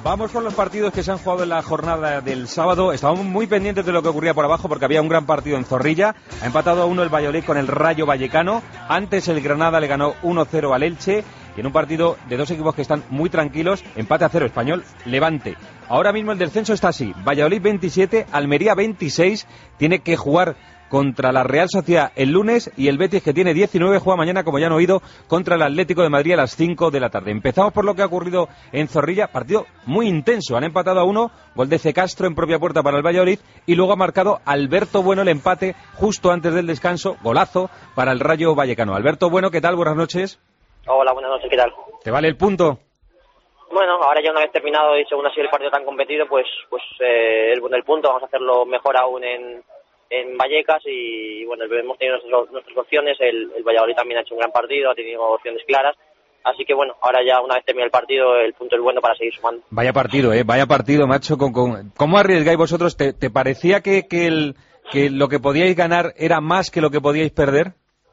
Vamos con los partidos que se han jugado en la jornada del sábado. Estábamos muy pendientes de lo que ocurría por abajo porque había un gran partido en Zorrilla. Ha empatado a 1 el Valladolid con el Rayo Vallecano. Antes el Granada le ganó 1-0 al Elche. Y en un partido de dos equipos que están muy tranquilos, empate a 0, Español, Levante. Ahora mismo el descenso está así. Valladolid 27, Almería 26. Tiene que jugar contra la Real Sociedad el lunes y el Betis, que tiene 19, juega mañana, como ya han oído, contra el Atlético de Madrid a las 5 de la tarde. Empezamos por lo que ha ocurrido en Zorrilla, partido muy intenso. Han empatado a 1, gol de C. Castro en propia puerta para el Valladolid, y luego ha marcado Alberto Bueno el empate justo antes del descanso, golazo para el Rayo Vallecano. Alberto Bueno, ¿qué tal? Buenas noches. Hola, buenas noches, ¿qué tal? ¿Te vale el punto? Bueno, ahora ya una vez terminado y según ha sido el partido tan competido, pues el punto, vamos a hacerlo mejor aún en Vallecas y bueno, hemos tenido nuestras opciones, el Valladolid también ha hecho un gran partido, ha tenido opciones claras, así que bueno, ahora ya una vez terminado el partido, el punto es bueno para seguir sumando. Vaya partido, macho, ¿cómo arriesgáis vosotros? ¿Te parecía que lo que podíais ganar era más que lo que podíais perder?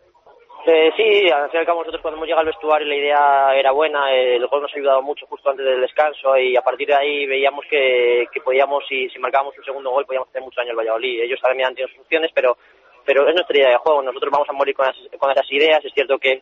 Sí, al fin y al cabo nosotros cuando hemos llegado al vestuario la idea era buena, el gol nos ha ayudado mucho justo antes del descanso y a partir de ahí veíamos que podíamos, si marcábamos un segundo gol, podíamos hacer mucho daño al Valladolid. Ellos también han tenido sus opciones, pero es nuestra idea de juego, nosotros vamos a morir con esas ideas. Es cierto que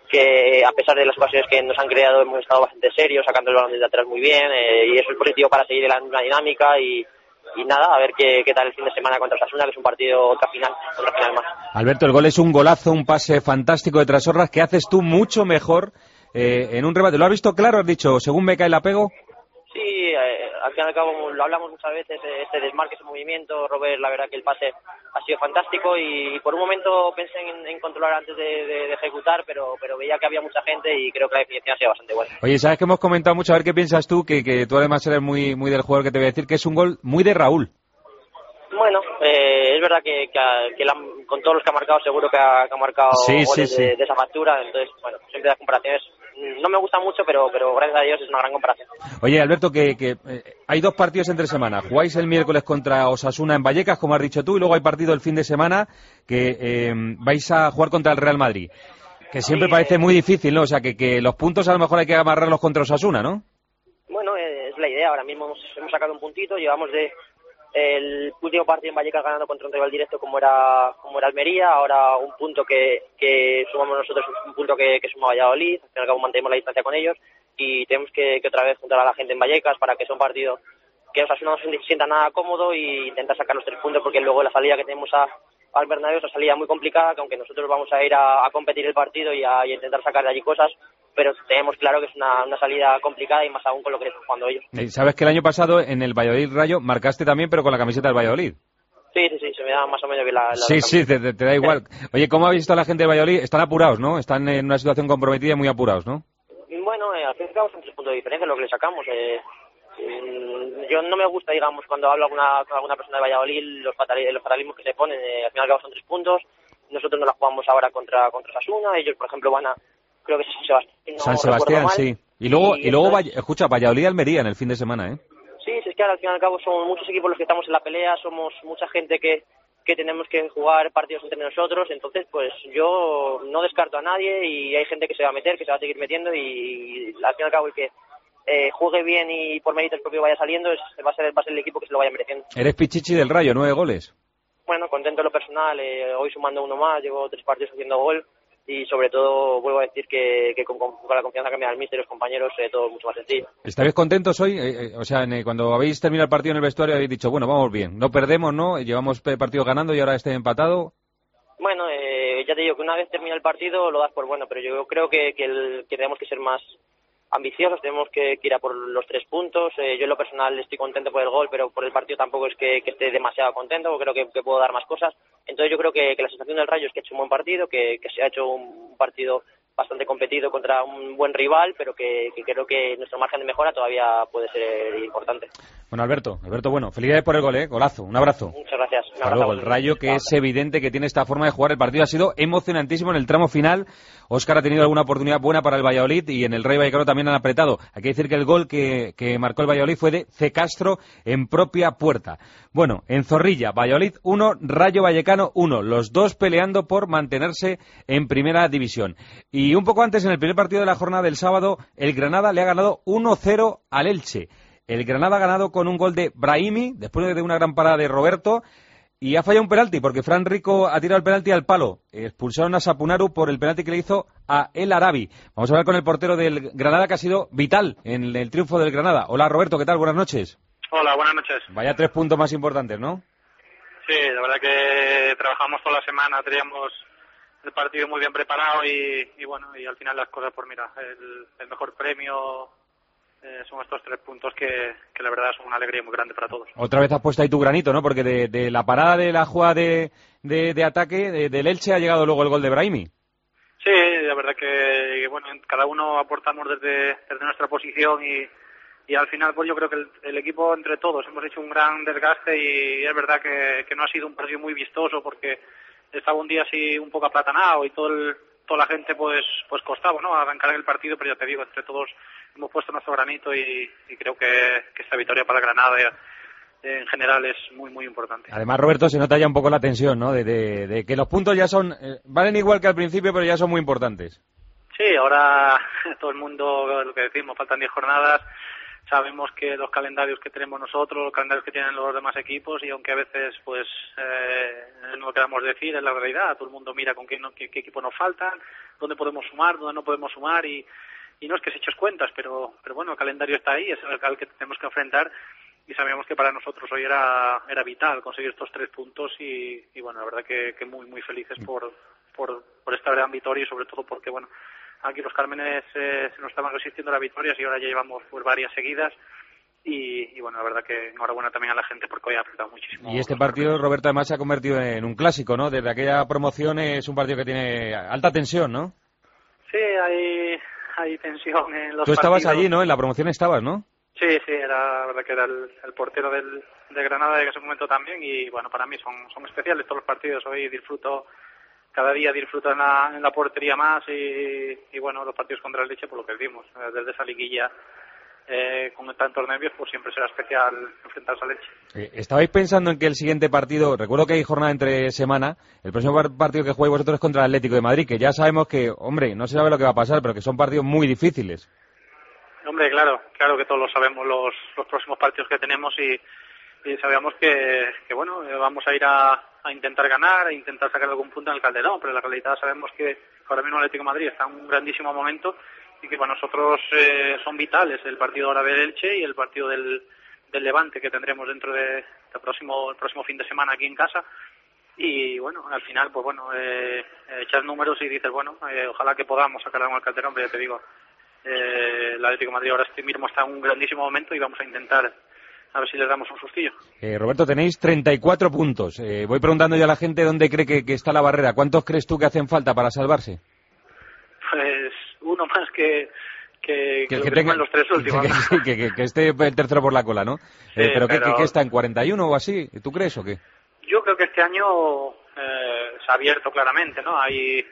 a pesar de las ocasiones que nos han creado hemos estado bastante serios, sacando el balón desde atrás muy bien y eso es positivo para seguir en la dinámica y nada, a ver qué tal el fin de semana contra Osasuna, que es un partido otra final más. Alberto, el gol es un golazo, un pase fantástico de Trasorras que haces tú mucho mejor en un rebate. ¿Lo has visto claro? Has dicho, según me cae el apego. Sí, al fin y al cabo lo hablamos muchas veces, este desmarque, ese movimiento. Robert, la verdad que el pase ha sido fantástico y por un momento pensé en controlar antes de ejecutar, pero veía que había mucha gente y creo que la definición ha sido bastante buena. Oye, sabes que hemos comentado mucho, a ver qué piensas tú, que tú además eres muy del jugador, que te voy a decir que es un gol muy de Raúl. Bueno, es verdad que con todos los que ha marcado seguro que ha marcado goles de esa factura, entonces bueno, siempre las comparaciones no me gustan mucho, pero gracias a Dios es una gran comparación. Oye, Alberto, que hay dos partidos entre semana. Jugáis el miércoles contra Osasuna en Vallecas, como has dicho tú, y luego hay partido el fin de semana que vais a jugar contra el Real Madrid, que siempre parece muy difícil, ¿no? O sea, que los puntos a lo mejor hay que amarrarlos contra Osasuna, ¿no? Bueno, es la idea. Ahora mismo hemos sacado un puntito, llevamos el último partido en Vallecas ganando contra un rival directo como era Almería, ahora un punto que sumamos nosotros, un punto que suma Valladolid, al fin y al cabo mantenemos la distancia con ellos y tenemos que otra vez juntar a la gente en Vallecas para que sea un partido que Osasuna no se sienta nada cómodo y intentar sacar los 3 puntos, porque luego la salida que tenemos al Bernabéu es una salida muy complicada, que aunque nosotros vamos a ir a competir el partido y a intentar sacar de allí cosas, pero tenemos claro que es una salida complicada y más aún con lo que están jugando ellos. ¿Sabes que el año pasado en el Valladolid Rayo marcaste también, pero con la camiseta del Valladolid? Sí, se me da más o menos bien la Sí, te da igual. Oye, ¿cómo habéis visto a la gente del Valladolid? Están apurados, ¿no? Están en una situación comprometida y muy apurados, ¿no? Bueno, al fin y al cabo son 3 puntos de diferencia lo que le sacamos. Yo no me gusta, digamos, cuando hablo con alguna persona de Valladolid, los fatalismos que se ponen. Al fin y al cabo son 3 puntos. Nosotros no la jugamos ahora contra Osasuna. Ellos, por ejemplo, van a... Creo que es San Sebastián, sí. Y luego escucha, Valladolid-Almería en el fin de semana, ¿eh? Sí, es que ahora al fin y al cabo somos muchos equipos los que estamos en la pelea, somos mucha gente que tenemos que jugar partidos entre nosotros, entonces pues yo no descarto a nadie y hay gente que se va a meter, que se va a seguir metiendo y al fin y al cabo el que juegue bien y por méritos propio vaya saliendo va a ser el equipo que se lo vaya mereciendo. Eres Pichichi del Rayo, 9 goles. Bueno, contento en lo personal, hoy sumando uno más, llevo 3 partidos haciendo gol. Y sobre todo vuelvo a decir que con la confianza que me da el míster y los compañeros todo es mucho más sencillo. ¿Estáis contentos hoy? O sea, cuando habéis terminado el partido en el vestuario habéis dicho, bueno, vamos bien, no perdemos, ¿no? Llevamos partido ganando y ahora este empatado. Bueno, ya te digo que una vez termina el partido lo das por bueno, pero yo creo que tenemos que ser más ambiciosos, tenemos que ir a por los 3 puntos. Yo en lo personal estoy contento por el gol, pero por el partido tampoco es que esté demasiado contento, creo que puedo dar más cosas. Entonces yo creo que la sensación del Rayo es que ha hecho un buen partido, que se ha hecho un partido bastante competido contra un buen rival, pero que creo que nuestro margen de mejora todavía puede ser importante. Bueno, Alberto, bueno, felicidades por el gol, golazo, un abrazo. Muchas gracias. Hasta luego. El Rayo, que es evidente que tiene esta forma de jugar el partido, ha sido emocionantísimo en el tramo final. Óscar ha tenido alguna oportunidad buena para el Valladolid y en el Rayo Vallecano también han apretado. Hay que decir que el gol que marcó el Valladolid fue de C. Castro en propia puerta. Bueno, en Zorrilla, Valladolid 1, Rayo Vallecano 1, los dos peleando por mantenerse en primera división. Y un poco antes, en el primer partido de la jornada del sábado, el Granada le ha ganado 1-0 al Elche. El Granada ha ganado con un gol de Brahimi, después de una gran parada de Roberto, y ha fallado un penalti, porque Fran Rico ha tirado el penalti al palo. Expulsaron a Sapunaru por el penalti que le hizo a El Arabi. Vamos a hablar con el portero del Granada, que ha sido vital en el triunfo del Granada. Hola, Roberto, ¿qué tal? Buenas noches. Hola, buenas noches. Vaya 3 puntos más importantes, ¿no? Sí, la verdad que trabajamos toda la semana, teníamos el partido muy bien preparado y bueno, y al final las cosas, pues mira, el mejor premio son estos 3 puntos que la verdad son una alegría muy grande para todos. Otra vez has puesto ahí tu granito, ¿no? Porque de la parada de la jugada de ataque del Elche ha llegado luego el gol de Brahimi. Sí, la verdad que bueno, cada uno aportamos desde nuestra posición y al final pues yo creo que el equipo entre todos hemos hecho un gran desgaste y es verdad que no ha sido un partido muy vistoso porque estaba un día así un poco aplatanado y toda la gente pues costaba, ¿no?, arrancar el partido, pero ya te digo, entre todos hemos puesto nuestro granito y creo que esta victoria para Granada en general es muy muy importante. Además, Roberto, se nota ya un poco la tensión, ¿no?, de que los puntos ya son valen igual que al principio, pero ya son muy importantes. Sí, ahora todo el mundo, lo que decimos, faltan 10 jornadas. Sabemos que los calendarios que tenemos nosotros, los calendarios que tienen los demás equipos, y aunque a veces pues no lo queramos decir, es la realidad. Todo el mundo mira con qué equipo nos faltan, dónde podemos sumar, dónde no podemos sumar, y no es que se eches cuentas, pero bueno, el calendario está ahí, es el que tenemos que enfrentar, y sabíamos que para nosotros hoy era vital conseguir estos 3 puntos y bueno, la verdad que muy muy felices por esta gran victoria y sobre todo porque bueno, aquí los Cármenes se nos estaban resistiendo a las victorias y ahora ya llevamos pues varias seguidas y bueno, la verdad que enhorabuena también a la gente porque hoy ha apretado muchísimo. Y este partido, Roberto, además se ha convertido en un clásico, ¿no? Desde aquella promoción es un partido que tiene alta tensión, ¿no? Sí, hay tensión en los partidos. Tú estabas allí, ¿no? En la promoción estabas, ¿no? Sí, la verdad que era el portero de Granada en ese momento también y bueno, para mí son especiales todos los partidos. Hoy cada día disfruto en la portería más y bueno, los partidos contra el Elche, por lo que vimos, desde esa liguilla con tantos nervios, pues siempre será especial enfrentarse al Elche. ¿Estabais pensando en que el siguiente partido, recuerdo que hay jornada entre semana, el próximo partido que jugáis vosotros es contra el Atlético de Madrid, que ya sabemos que, hombre, no se sabe lo que va a pasar, pero que son partidos muy difíciles? Hombre, claro que todos lo sabemos, los próximos partidos que tenemos y sabíamos que bueno, vamos a ir a intentar ganar, a intentar sacar algún punto en el Calderón, pero en la realidad sabemos que ahora mismo el Atlético de Madrid está en un grandísimo momento y que para nosotros son vitales el partido ahora del Elche y el partido del Levante que tendremos dentro del el próximo fin de semana aquí en casa. Y bueno, al final, pues bueno, echas números y dices, bueno, ojalá que podamos sacar algo al Calderón, pero ya te digo, el Atlético de Madrid ahora mismo está en un grandísimo momento y vamos a intentar a ver si les damos un sustillo. Roberto, tenéis 34 puntos. Voy preguntando ya a la gente dónde cree que está la barrera. ¿Cuántos crees tú que hacen falta para salvarse? Pues uno más que tenga los 3 últimos. Que esté el tercero por la cola, ¿no? Sí, pero ¿qué está en 41 o así? ¿Tú crees o qué? Yo creo que este año se ha abierto claramente, ¿no? Hay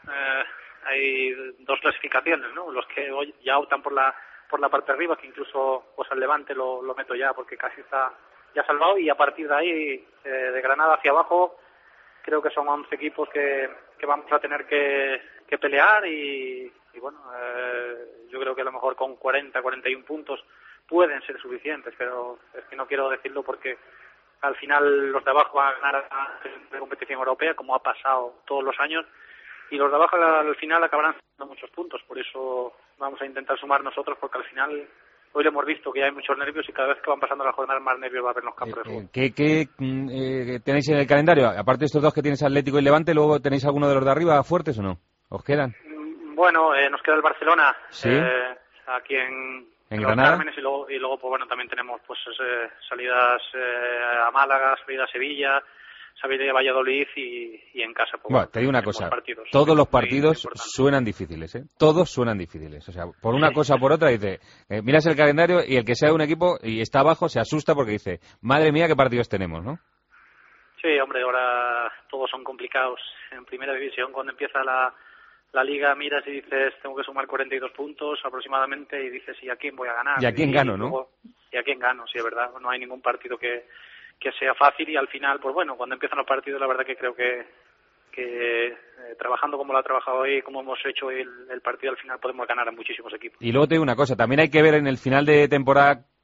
2 clasificaciones, ¿no? Los que hoy ya optan por la parte de arriba, que incluso pues al Levante lo meto ya porque casi está ya salvado, y a partir de ahí de Granada hacia abajo creo que son 11 equipos que vamos a tener que pelear y bueno, yo creo que a lo mejor con 41 puntos pueden ser suficientes, pero es que no quiero decirlo porque al final los de abajo van a ganar la competición europea como ha pasado todos los años y los de abajo al final acabarán haciendo muchos puntos, por eso vamos a intentar sumar nosotros porque al final hoy lo hemos visto que hay muchos nervios y cada vez que van pasando las jornadas más nervios va a haber en los campos de juego. ¿Qué tenéis en el calendario? Aparte de estos 2 que tienes, Atlético y Levante, ¿luego tenéis alguno de los de arriba fuertes o no? ¿Os quedan? Bueno, nos queda el Barcelona, ¿sí? Aquí en Granada. Cármenes y luego pues bueno, también tenemos pues salidas a Málaga, salidas a Sevilla, salida a Valladolid y en casa. Pues, bueno, te digo una cosa, todos los partidos suenan difíciles, ¿eh? Todos suenan difíciles. O sea, por una cosa o por otra dice, miras el calendario y el que sea de un equipo y está abajo se asusta porque dice, madre mía, qué partidos tenemos, ¿no? Sí, hombre, ahora todos son complicados. En primera división, cuando empieza la liga, miras y dices, tengo que sumar 42 puntos aproximadamente y dices, ¿y a quién voy a ganar? ¿Y a quién gano, no? ¿Y a quién gano? Sí, es verdad, no hay ningún partido que sea fácil y al final, pues bueno, cuando empiezan los partidos, la verdad que creo que trabajando como lo ha trabajado hoy, como hemos hecho hoy el partido, al final podemos ganar a muchísimos equipos. Y luego te digo una cosa, también hay que ver en el final de temporada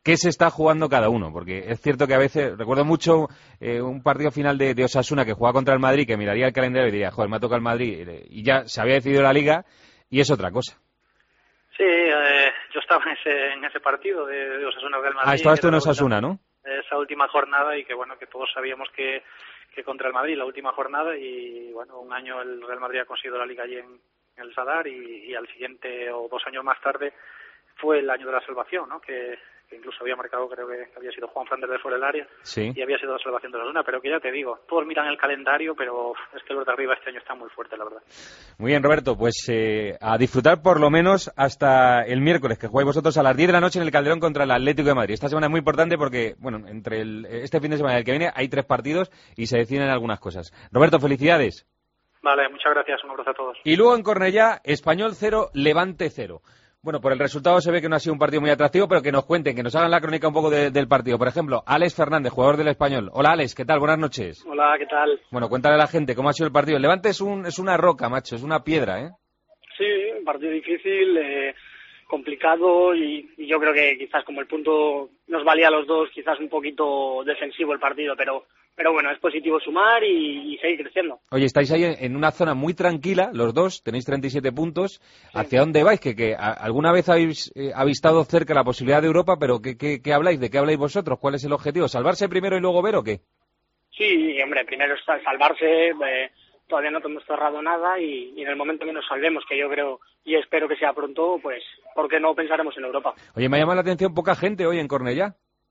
qué se está jugando cada uno, porque es cierto que a veces, recuerdo mucho un partido final de Osasuna que jugaba contra el Madrid, que miraría el calendario y diría, joder, me ha tocado el Madrid, y ya se había decidido la Liga, y es otra cosa. Sí, yo estaba en ese partido de Osasuna Real Madrid. Estabas tú en Osasuna, ¿no? Esa última jornada, y que bueno, que todos sabíamos que contra el Madrid, la última jornada, y bueno, un año el Real Madrid ha conseguido la Liga allí en el Sadar, y al siguiente, o 2 años más tarde, fue el año de la salvación, ¿no? Que incluso había marcado, creo que había sido Juan Fran desde fuera del área, sí. Y había sido la salvación de la Osasuna, pero que ya te digo, todos miran el calendario, pero es que los de arriba este año están muy fuertes, la verdad. Muy bien, Roberto, pues a disfrutar por lo menos hasta el miércoles, que jugáis vosotros a las 10 de la noche en el Calderón contra el Atlético de Madrid. Esta semana es muy importante porque, bueno, entre este fin de semana y el que viene hay 3 partidos y se deciden algunas cosas. Roberto, felicidades. Vale, muchas gracias, un abrazo a todos. Y luego en Cornellá, Español 0, Levante 0. Bueno, por el resultado se ve que no ha sido un partido muy atractivo, pero que nos cuenten, que nos hagan la crónica un poco del partido. Por ejemplo, Alex Fernández, jugador del Español. Hola, Alex, ¿qué tal? Buenas noches. Hola, ¿qué tal? Bueno, cuéntale a la gente cómo ha sido el partido. El Levante es una roca, macho, es una piedra, ¿eh? Sí, un partido difícil, complicado, y yo creo que quizás como el punto nos valía a los dos, quizás un poquito defensivo el partido, pero bueno, es positivo sumar y seguir creciendo. Oye, estáis ahí en una zona muy tranquila, los dos, tenéis 37 puntos. Sí. ¿Hacia dónde vais? Que alguna vez habéis avistado cerca la posibilidad de Europa, pero ¿qué habláis? ¿De qué habláis vosotros? ¿Cuál es el objetivo? ¿Salvarse primero y luego ver o qué? Sí, hombre, primero es salvarse, todavía no hemos cerrado nada, y en el momento que nos salvemos, que yo creo y espero que sea pronto, pues, ¿por qué no pensaremos en Europa? Oye, me ha llamado la atención poca gente hoy en Cornellá.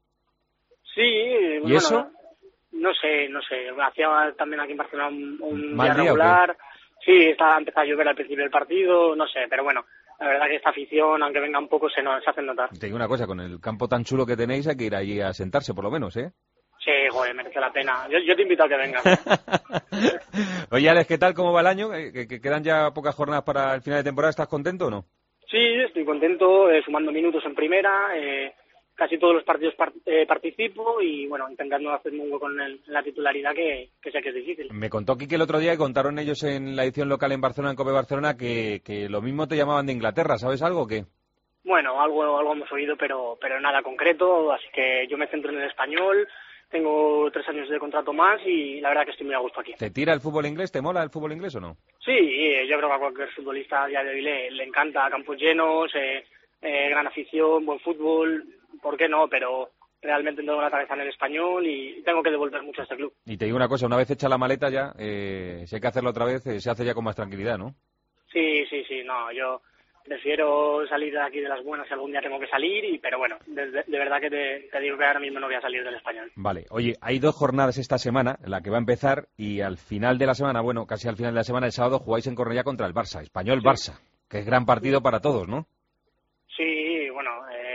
Sí. ¿Y bueno, eso? No sé. Hacía también aquí en Barcelona un ¿Mal día día regular. Sí, empezó a llover al principio del partido, no sé, pero bueno, la verdad que esta afición, aunque venga un poco, se hace notar. Te digo una cosa, con el campo tan chulo que tenéis hay que ir allí a sentarse por lo menos, ¿eh? Sí, joder, merece la pena. Yo te invito a que vengas. Oye, Alex, ¿qué tal? ¿Cómo va el año? Que quedan ya pocas jornadas para el final de temporada. ¿Estás contento o no? Sí, estoy contento, sumando minutos en primera. Casi todos los partidos participo y, bueno, intentando hacerme un hueco en la titularidad, que sé que es difícil. Me contó Quique el otro día, y contaron ellos en la edición local en Barcelona, en COPE Barcelona, que lo mismo te llamaban de Inglaterra. ¿Sabes algo o qué? Bueno, algo hemos oído, pero nada concreto, así que yo me centro en el español. Tengo 3 años de contrato más y la verdad que estoy muy a gusto aquí. ¿Te tira el fútbol inglés? ¿Te mola el fútbol inglés o no? Sí, yo creo que a cualquier futbolista a día de hoy le encanta. Campos llenos, gran afición, buen fútbol, ¿por qué no? Pero realmente tengo la cabeza en el español y tengo que devolver mucho a este club. Y te digo una cosa, una vez hecha la maleta ya, si hay que hacerlo otra vez, se hace ya con más tranquilidad, ¿no? Sí, no, yo prefiero salir de aquí de las buenas si algún día tengo que salir, pero bueno, de verdad que te digo que ahora mismo no voy a salir del español. Vale, oye, hay 2 jornadas esta semana, la que va a empezar, y al final de la semana, bueno, casi al final de la semana, el sábado, jugáis en Cornellá contra el Barça, Español-Barça, que es gran partido para todos, ¿no? Sí, bueno,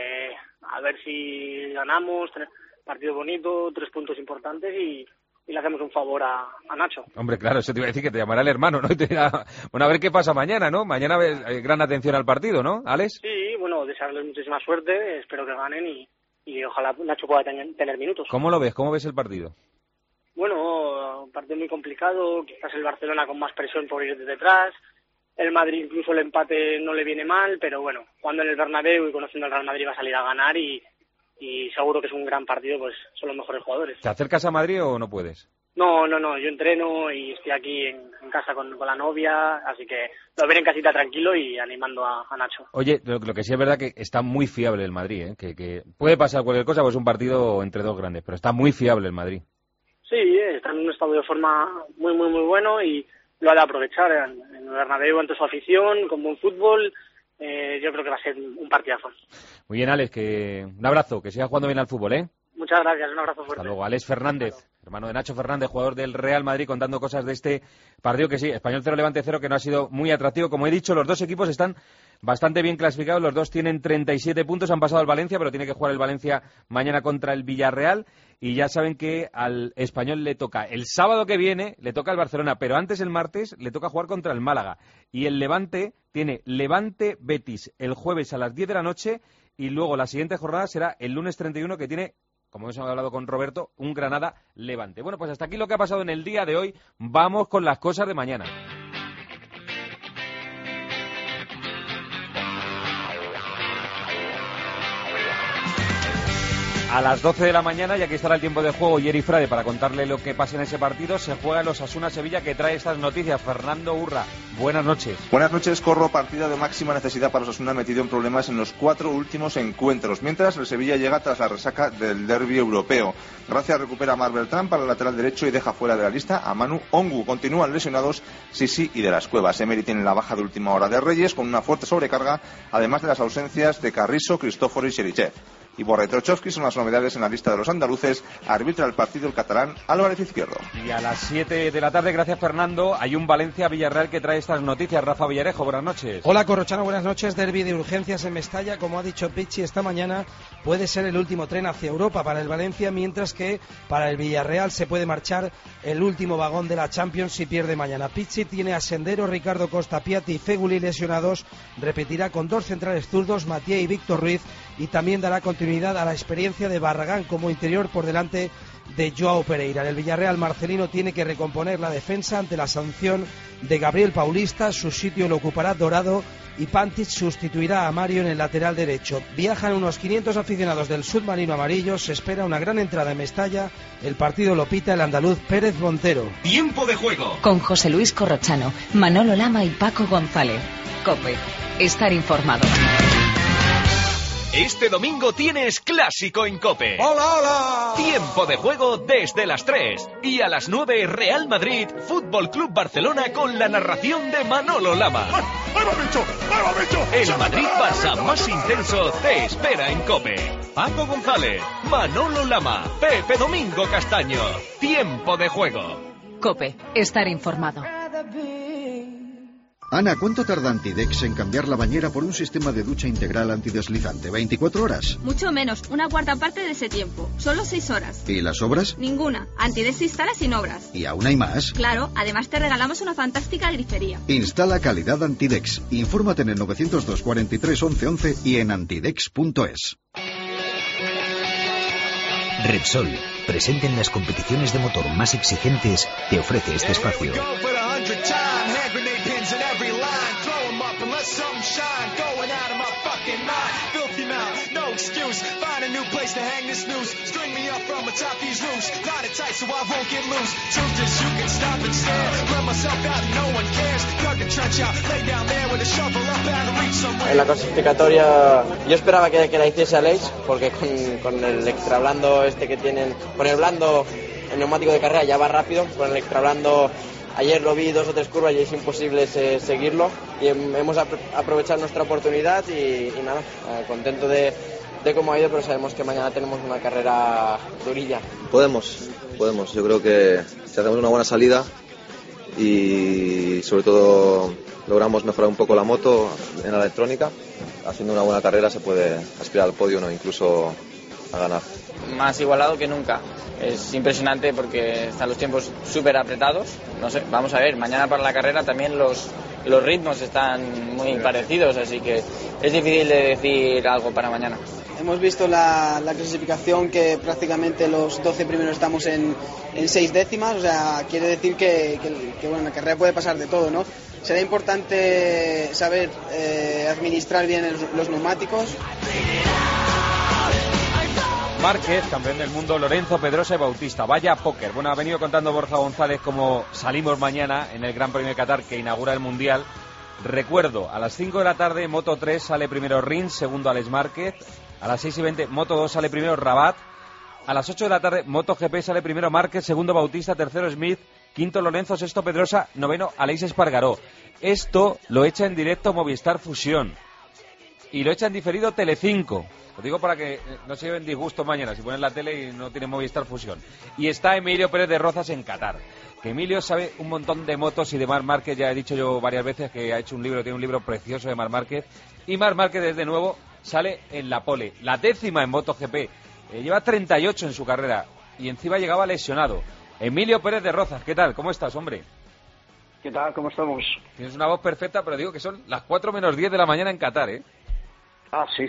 a ver si ganamos, partido bonito, 3 puntos importantes y le hacemos un favor a Nacho. Hombre, claro, eso te iba a decir, que te llamará el hermano, ¿no? Y te dirá, bueno, a ver qué pasa mañana, ¿no? Mañana gran atención al partido, ¿no, Alex? Sí, bueno, desearles muchísima suerte, espero que ganen y ojalá Nacho pueda tener minutos. ¿Cómo lo ves? ¿Cómo ves el partido? Bueno, un partido muy complicado, quizás el Barcelona con más presión por ir de detrás, el Madrid incluso el empate no le viene mal, pero bueno, jugando en el Bernabéu y conociendo al Real Madrid va a salir a ganar y seguro que es un gran partido, pues son los mejores jugadores. ¿Te acercas a Madrid o no puedes? No, yo entreno y estoy aquí en casa con la novia, así que lo veré en casita tranquilo y animando a Nacho. Oye, lo que sí es verdad que está muy fiable el Madrid, ¿eh? Que puede pasar cualquier cosa, pues es un partido entre 2 grandes, pero está muy fiable el Madrid. Sí, está en un estado de forma muy bueno y lo ha de aprovechar en el Bernabéu ante su afición, con buen fútbol. Yo creo que va a ser un partidazo. Muy bien, Alex, un abrazo, que sigas jugando bien al fútbol, ¿eh? Muchas gracias, un abrazo fuerte. Hasta luego. Alex Fernández, hermano de Nacho Fernández, jugador del Real Madrid, contando cosas de este partido que sí, Español 0, Levante 0, que no ha sido muy atractivo. Como he dicho, los dos equipos están bastante bien clasificados, los dos tienen 37 puntos, han pasado al Valencia, pero tiene que jugar el Valencia mañana contra el Villarreal, y ya saben que al Español le toca el sábado que viene, le toca al Barcelona, pero antes el martes le toca jugar contra el Málaga, y el Levante tiene Levante-Betis el jueves a las 10 de la noche, y luego la siguiente jornada será el lunes 31, que tiene, como hemos hablado con Roberto, un Granada-Levante. Bueno, pues hasta aquí lo que ha pasado en el día de hoy. Vamos con las cosas de mañana. A las 12 de la mañana, y aquí estará el tiempo de juego, Yeri Frade, para contarle lo que pasa en ese partido, se juega el Osasuna-Sevilla, que trae estas noticias. Fernando Urra, buenas noches. Buenas noches, Corro. Partido de máxima necesidad para Osasuna, metido en problemas en los 4 últimos encuentros, mientras el Sevilla llega tras la resaca del derbi europeo. Gracia recupera a Marc Beltrán para el lateral derecho y deja fuera de la lista a Manu Ongu. Continúan lesionados Sisi y de las Cuevas. Emery tiene la baja de última hora de Reyes, con una fuerte sobrecarga, además de las ausencias de Carrizo, Cristóforo y Cherichev. Y Borretrochowski son las novedades en la lista de los andaluces. Arbitra el partido el catalán Álvarez Izquierdo. Y a las 7 de la tarde, gracias Fernando, hay un Valencia-Villarreal que trae estas noticias. Rafa Villarejo, buenas noches. Hola Corrochano, buenas noches. Derbi de urgencias en Mestalla. Como ha dicho Pichi esta mañana, puede ser el último tren hacia Europa para el Valencia, mientras que para el Villarreal se puede marchar el último vagón de la Champions si pierde mañana. Pichi tiene a Sendero, Ricardo Costa, Piatti y Feguli lesionados. Repetirá con 2 centrales zurdos, Matías y Víctor Ruiz, y también dará continuidad a la experiencia de Barragán como interior por delante de Joao Pereira. En el Villarreal, Marcelino tiene que recomponer la defensa ante la sanción de Gabriel Paulista. Su sitio lo ocupará Dorado y Pantic sustituirá a Mario en el lateral derecho. Viajan unos 500 aficionados del submarino amarillo. Se espera una gran entrada en Mestalla. El partido lo pita el andaluz Pérez Montero. Tiempo de juego con José Luis Corrochano, Manolo Lama y Paco González. COPE. Estar informado. Este domingo tienes clásico en COPE. ¡Hola, hola! Tiempo de juego desde las 3. Y a las 9, Real Madrid, Fútbol Club Barcelona, con la narración de Manolo Lama. ¡Ahí va, bicho! ¡Ahí va, bicho! El Madrid-Barça más intenso te espera en COPE. Paco González, Manolo Lama, Pepe Domingo Castaño. Tiempo de juego. COPE. Estar informado. Ana, ¿cuánto tarda Antidex en cambiar la bañera por un sistema de ducha integral antideslizante? ¿24 horas? Mucho menos, una cuarta parte de ese tiempo. Solo 6 horas. ¿Y las obras? Ninguna. Antidex se instala sin obras. ¿Y aún hay más? Claro, además te regalamos una fantástica grifería. Instala calidad Antidex. Infórmate en el 902 43 11 11 y en antidex.es. Repsol, presente en las competiciones de motor más exigentes, te ofrece este espacio. En la clasificatoria yo esperaba que la hiciese Aleix, porque con el extra blando este que tienen, con el blando, el neumático de carrera ya va rápido, con el extra blando ayer lo vi 2 o 3 curvas y es imposible seguirlo, y hemos aprovechado nuestra oportunidad y nada, contento de cómo ha ido, pero sabemos que mañana tenemos una carrera durilla. Podemos, yo creo que si hacemos una buena salida y sobre todo logramos mejorar un poco la moto en la electrónica, haciendo una buena carrera se puede aspirar al podio, ¿no? Incluso a ganar. Más igualado que nunca. Es impresionante porque están los tiempos súper apretados. No sé, vamos a ver, mañana para la carrera también los ritmos están muy parecidos, así que es difícil de decir algo para mañana. Hemos visto la clasificación, que prácticamente los 12 primeros estamos en 6 décimas, o sea, quiere decir que bueno, en la carrera puede pasar de todo, ¿no? Será importante saber administrar bien los neumáticos. Márquez, campeón del mundo, Lorenzo, Pedrosa y Bautista. Vaya póker. Bueno, ha venido contando Borja González cómo salimos mañana en el Gran Premio de Qatar, que inaugura el Mundial. Recuerdo, a las 5 de la tarde, Moto 3 sale primero Rins, segundo Alex Márquez. A las 6:20, Moto 2 sale primero Rabat. A las 8 de la tarde, Moto GP sale primero Márquez, segundo Bautista, tercero Smith, quinto Lorenzo, sexto Pedrosa, noveno Aleix Espargaró. Esto lo echa en directo Movistar Fusión. Y lo echa en diferido Telecinco. Lo digo para que no se lleven disgusto mañana si ponen la tele y no tienen Movistar Fusión. Y está Emilio Pérez de Rozas en Qatar. Que Emilio sabe un montón de motos y de Marc Márquez. Ya he dicho yo varias veces que ha hecho un libro, tiene un libro precioso de Marc Márquez. Y Marc Márquez, desde nuevo, sale en la pole. La 10ª en MotoGP. Lleva 38 en su carrera. Y encima llegaba lesionado. Emilio Pérez de Rozas, ¿qué tal? ¿Cómo estás, hombre? ¿Qué tal? ¿Cómo estamos? Tienes una voz perfecta, pero digo que son las 4 menos 10 de la mañana en Qatar, ¿eh? Ah, sí.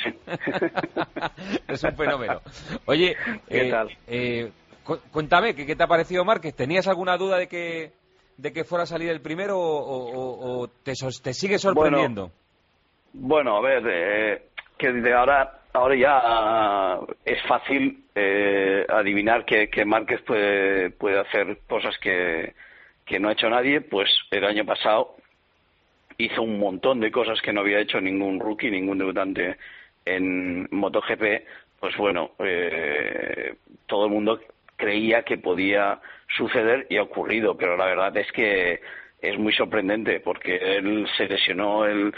Es un fenómeno. Oye, ¿qué tal? Cuéntame, ¿qué te ha parecido Márquez? ¿Tenías alguna duda de que fuera a salir el primero o te sigue sorprendiendo? Bueno, a ver, que de ahora ahora ya es fácil adivinar que Márquez puede hacer cosas que no ha hecho nadie. Pues el año pasado hizo un montón de cosas que no había hecho ningún rookie, ningún debutante en MotoGP. Pues bueno, todo el mundo creía que podía suceder y ha ocurrido, pero la verdad es que es muy sorprendente porque él se lesionó el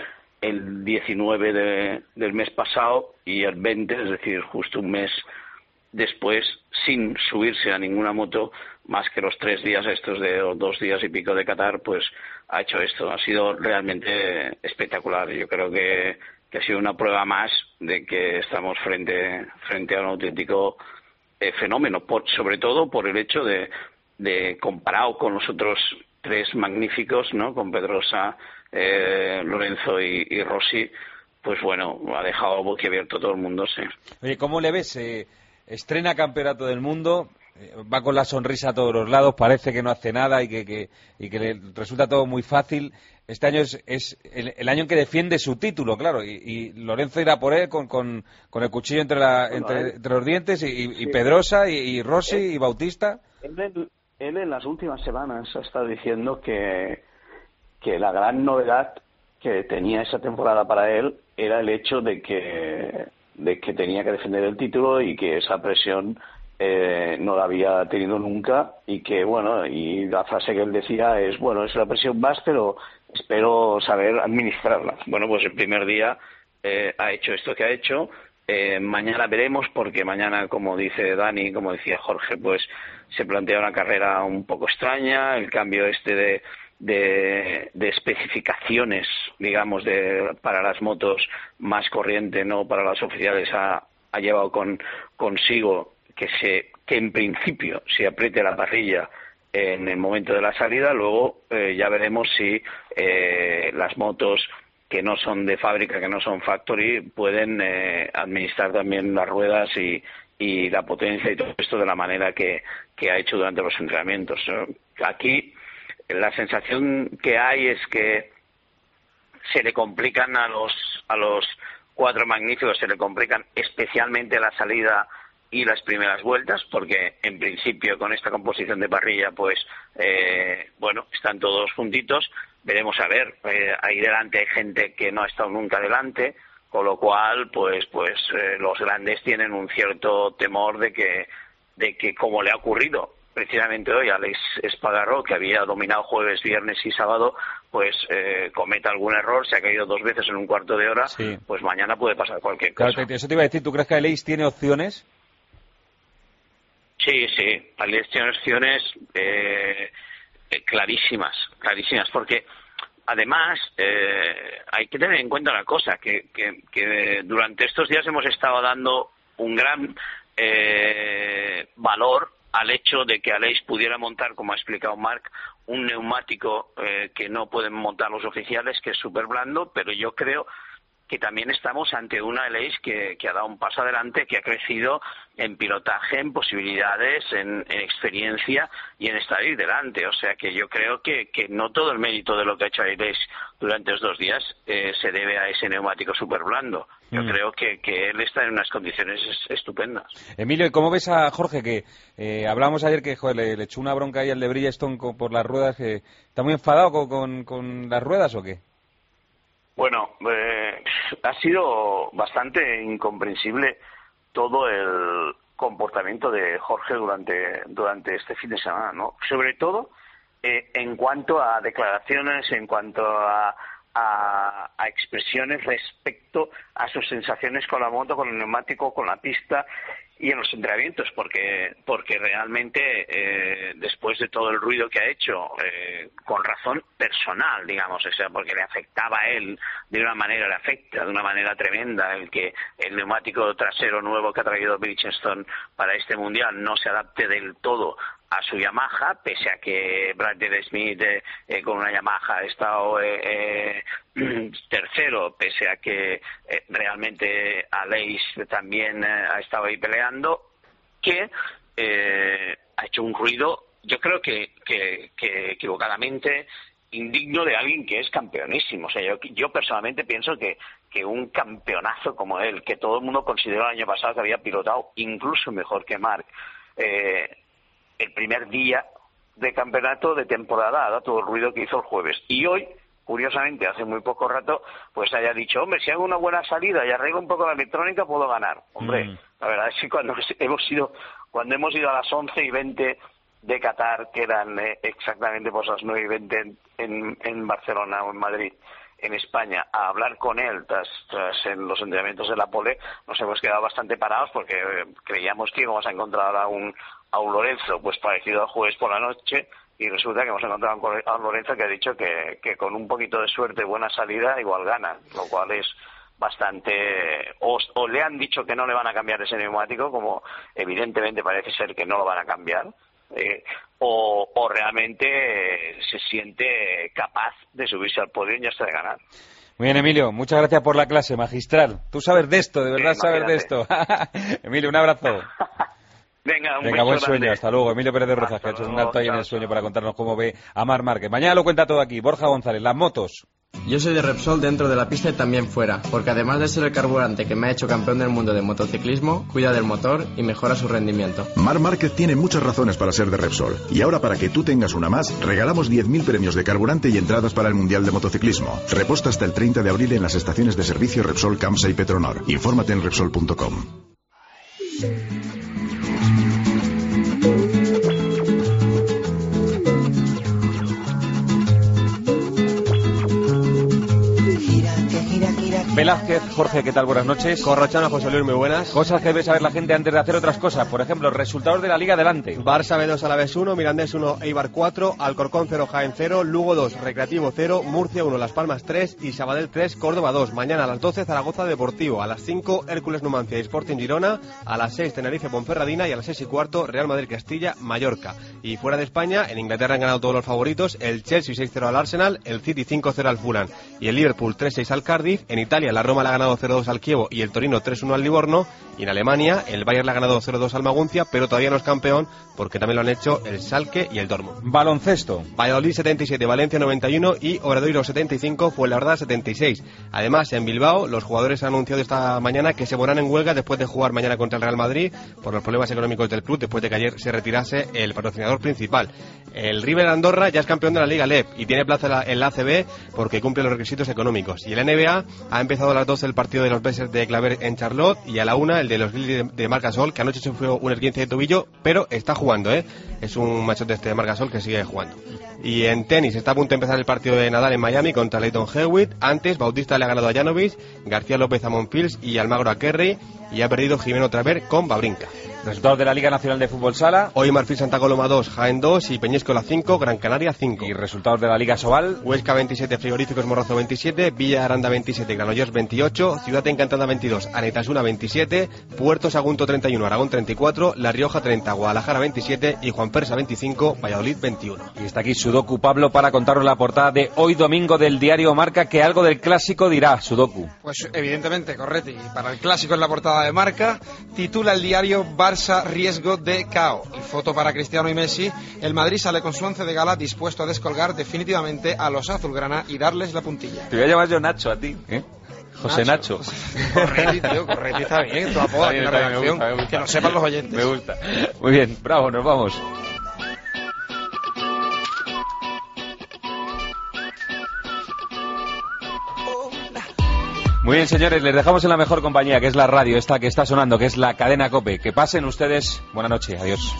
19 del mes pasado y el 20, es decir, justo un mes después, sin subirse a ninguna moto más que los 3 días estos de 2 días y pico de Qatar, pues ha hecho esto. Ha sido realmente espectacular. Yo creo que ha sido una prueba más de que estamos frente a un auténtico fenómeno, sobre todo por el hecho de comparado con los otros 3 magníficos, ¿no? Con Pedrosa, Lorenzo y Rossi, pues bueno, ha dejado boquiabierto todo el mundo, sí. Oye, ¿cómo le ves? Estrena campeonato del mundo, va con la sonrisa a todos los lados, parece que no hace nada y que le resulta todo muy fácil. Este año es el año en que defiende su título, claro, y Lorenzo irá por él con el cuchillo entre los dientes, y Pedrosa y Rossi y Bautista. Él en las últimas semanas ha estado diciendo que la gran novedad que tenía esa temporada para él era el hecho de que tenía que defender el título y que esa presión no la había tenido nunca, y que bueno, y la frase que él decía es, bueno, es la presión más, pero espero saber administrarla. Bueno, pues el primer día ha hecho esto que ha hecho. Mañana veremos, porque mañana, como dice Dani, como decía Jorge, pues se plantea una carrera un poco extraña, el cambio de especificaciones, digamos, para las motos más corriente, no para las oficiales, ha llevado consigo que en principio se apriete la parrilla en el momento de la salida. Luego ya veremos si las motos que no son de fábrica, que no son factory, pueden administrar también las ruedas y la potencia y todo esto de la manera que ha hecho durante los entrenamientos. Aquí la sensación que hay es que se le complican a los 4 magníficos, se le complican especialmente la salida y las primeras vueltas, porque en principio con esta composición de parrilla pues bueno, están todos juntitos. Veremos a ver, ahí delante hay gente que no ha estado nunca delante, con lo cual pues los grandes tienen un cierto temor de que como le ha ocurrido precisamente hoy a Alex Espargaró, que había dominado jueves, viernes y sábado, pues cometa algún error, se ha caído 2 veces en un cuarto de hora, sí. Pues mañana puede pasar cualquier cosa. Claro, eso te iba a decir, ¿tú crees que Alex tiene opciones? Sí, Alex tiene opciones clarísimas, porque además hay que tener en cuenta una cosa, que durante estos días hemos estado dando un gran valor al hecho de que Aleix pudiera montar, como ha explicado Marc, un neumático que no pueden montar los oficiales, que es súper blando, pero yo creo que también estamos ante una Aleix que ha dado un paso adelante, que ha crecido en pilotaje, en posibilidades, en experiencia y en estar ahí delante. O sea que yo creo que no todo el mérito de lo que ha hecho Aleix durante estos 2 días se debe a ese neumático súper blando. Yo creo que él está en unas condiciones estupendas. Emilio, ¿y cómo ves a Jorge? Que hablamos ayer que le echó una bronca ahí al de Bridgestone por las ruedas. Que ¿está muy enfadado con las ruedas o qué? Bueno, ha sido bastante incomprensible todo el comportamiento de Jorge durante este fin de semana, ¿no? Sobre todo en cuanto a declaraciones, en cuanto a expresiones respecto a sus sensaciones con la moto, con el neumático, con la pista y en los entrenamientos, porque realmente después de todo el ruido que ha hecho, con razón personal, digamos, o sea, porque le afectaba a él de una manera, le afecta de una manera tremenda el que el neumático trasero nuevo que ha traído Bridgestone para este mundial no se adapte del todo a su Yamaha, pese a que Bradley Smith con una Yamaha ha estado tercero, pese a que realmente Aleix también ha estado ahí peleando, que ha hecho un ruido, yo creo que equivocadamente, indigno de alguien que es campeonísimo. O sea, yo personalmente pienso que un campeonazo como él, que todo el mundo consideró el año pasado que había pilotado incluso mejor que Marc, el primer día de campeonato de temporada ha dado todo el ruido que hizo el jueves. Y hoy, curiosamente, hace muy poco rato, pues haya dicho, hombre, si hago una buena salida y arreglo un poco la electrónica, puedo ganar. Hombre, la verdad es que cuando hemos ido a las 11:20 de Qatar, que eran exactamente pues las 9:20 en Barcelona o en Madrid, en España, a hablar con él tras en los entrenamientos de la pole, nos hemos quedado bastante parados porque creíamos que íbamos a encontrar a un Lorenzo pues parecido al jueves por la noche, y resulta que hemos encontrado a un Lorenzo que ha dicho que con un poquito de suerte, buena salida, igual gana, lo cual es bastante... O le han dicho que no le van a cambiar ese neumático, como evidentemente parece ser que no lo van a cambiar, o realmente se siente capaz de subirse al podio y ya está de ganar. Muy bien, Emilio, muchas gracias por la clase, magistral. Tú sabes de esto, de verdad sabes de esto. Emilio, un abrazo. Venga, buen sueño, hasta luego. Emilio Pérez de Rozas, que ha hecho un alto ahí en el sueño para contarnos cómo ve a Marc Márquez. Mañana lo cuenta todo aquí. Borja González, las motos. Yo soy de Repsol dentro de la pista y también fuera, porque además de ser el carburante que me ha hecho campeón del mundo de motociclismo, cuida del motor y mejora su rendimiento. Marc Márquez tiene muchas razones para ser de Repsol. Y ahora, para que tú tengas una más, regalamos 10.000 premios de carburante y entradas para el Mundial de Motociclismo. Reposta hasta el 30 de abril en las estaciones de servicio Repsol, Campsa y Petronor. Infórmate en Repsol.com. Velázquez, Jorge, ¿qué tal? Buenas noches. Corrochano, José Luis, muy buenas. Cosas que debe saber la gente antes de hacer otras cosas. Por ejemplo, resultados de la Liga adelante. Barça B2, Alavés 1, Mirandés 1, Eibar 4, Alcorcón 0, Jaén 0, Lugo 2, Recreativo 0, Murcia 1, Las Palmas 3 y Sabadell 3, Córdoba 2. Mañana a las 12, Zaragoza Deportivo. A las 5, Hércules Numancia y Sporting Girona. A las 6, Tenerife Ponferradina. Y a las 6:15, Real Madrid Castilla, Mallorca. Y fuera de España, en Inglaterra han ganado todos los favoritos. El Chelsea 6-0 al Arsenal, el City 5-0 al Fulham y el Liverpool 3-6 al Cardiff. En Italia, la Roma le ha ganado 0-2 al Chievo y el Torino 3-1 al Livorno. Y en Alemania, el Bayern le ha ganado 0-2 al Maguncia, pero todavía no es campeón porque también lo han hecho el Schalke y el Dortmund. Baloncesto. Valladolid 77, Valencia 91 y Obradoiro 75, Fuenlabrada 76. Además, en Bilbao, los jugadores han anunciado esta mañana que se pondrán en huelga después de jugar mañana contra el Real Madrid por los problemas económicos del club, después de que ayer se retirase el patrocinador principal. El River Andorra ya es campeón de la Liga LEP y tiene plaza en la ACB porque cumple los requisitos económicos. Y el NBA ha empezado a las 12 el partido de los Blazers de Claver en Charlotte y a la 1 el de los Grizzlies de Marc Gasol, que anoche sufrió un esguince de tobillo, pero está jugando, es un machote este de Marc Gasol que sigue jugando. Y en tenis está a punto de empezar el partido de Nadal en Miami contra Leighton Hewitt. Antes Bautista le ha ganado a Janovic, García López a Monfils y Almagro a Kerry, y ha perdido Jimeno Traver con Babrinka. Resultados de la Liga Nacional de Fútbol Sala. Hoy Marfil Santa Coloma 2, Jaén 2 y Peñíscola 5, Gran Canaria 5. Y resultados de la Liga Sobal. Huesca 27, Frigoríficos Morrazo 27, Villa Aranda 27, Granollers 28, Ciudad Encantada 22, Anaitasuna 27, Puerto Sagunto 31, Aragón 34, La Rioja 30, Guadalajara 27 y Juan Persa 25, Valladolid 21. Y está aquí Sudoku Pablo para contarnos la portada de hoy domingo del diario Marca, que algo del clásico dirá. Sudoku. Pues evidentemente, Corretti, para el clásico en la portada de Marca, titula el diario Barça riesgo de KO. Y foto para Cristiano y Messi. El Madrid sale con su once de gala dispuesto a descolgar definitivamente a los azulgrana y darles la puntilla. Te voy a llamar yo Nacho a ti, José Nacho. Corretti, tío, Corretti, está bien. Tu apodo aquí en la redacción. Me gusta. Que lo sepan los oyentes. Me gusta. Muy bien, bravo, nos vamos. Muy bien, señores, les dejamos en la mejor compañía, que es la radio, esta que está sonando, que es la cadena COPE. Que pasen ustedes. Buena noche, adiós.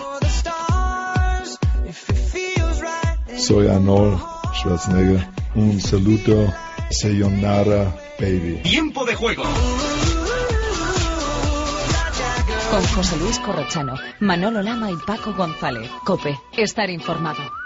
Soy Arnold Schwarzenegger. Un saludo, sayonara, baby. Tiempo de juego. Con José Luis Corrochano, Manolo Lama y Paco González. COPE, estar informado.